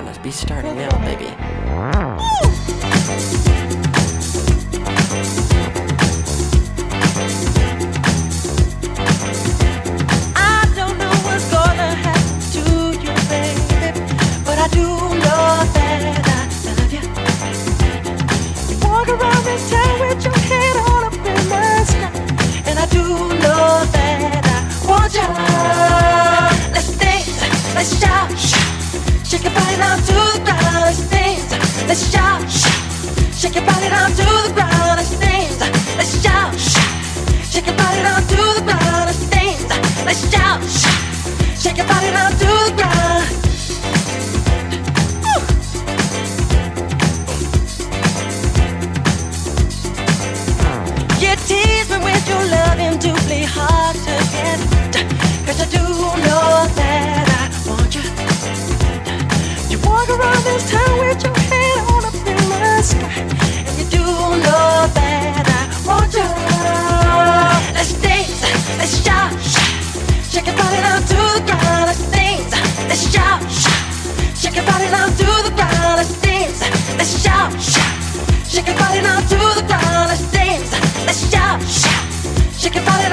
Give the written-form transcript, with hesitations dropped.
let's be starting now, baby. I don't know what's gonna happen to you, baby, but I do know that I love you. You walk around this town with your head on up in the sky, and I do know that I want you. Let's dance, let's shout, shake your body down to the ground. Let's dance, let's shout, shake your body down to the ground. Let's dance, let's shout, shake your body down to the ground. Let's dance, let's shout, shake your body down to the ground. You tease me with your loving to play hard to get, 'cause I do know that I want you. You walk around this town with your head on up in the sky, and you do know that I want you. Let's dance, let's shout, shake your body down to the ground. Let's dance, let's shout, shake your body down to the ground. Let's dance, let's shout, shake your body down to the ground. Let's dance, let's shout, shake your body